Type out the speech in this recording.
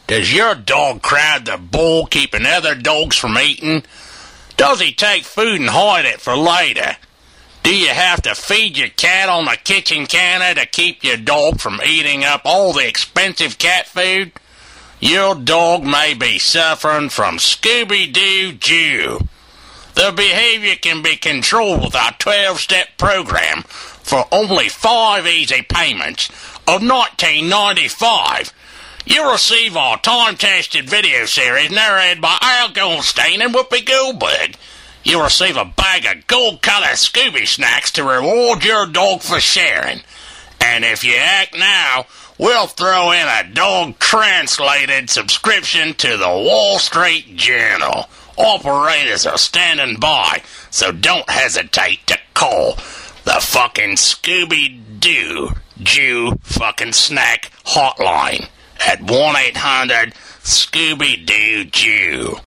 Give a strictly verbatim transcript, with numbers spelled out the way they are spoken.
Does your dog crowd the bowl, keeping other dogs from eating? Does he take food and hide it for later? Do you have to feed your cat on the kitchen counter to keep your dog from eating up all the expensive cat food? Your dog may be suffering from Scooby-Doo Jew. The behavior can be controlled with our twelve-step program for only five easy payments of nineteen ninety-five. You'll receive our time-tested video series narrated by Al Goldstein and Whoopi Goldberg. You'll receive a bag of gold-colored Scooby snacks to reward your dog for sharing. And if you act now, we'll throw in a dog-translated subscription to the Wall Street Journal. Operators are standing by, so don't hesitate to call the fucking Scooby-Doo Jew fucking snack hotline at one eight hundred Scooby-Doo Jew.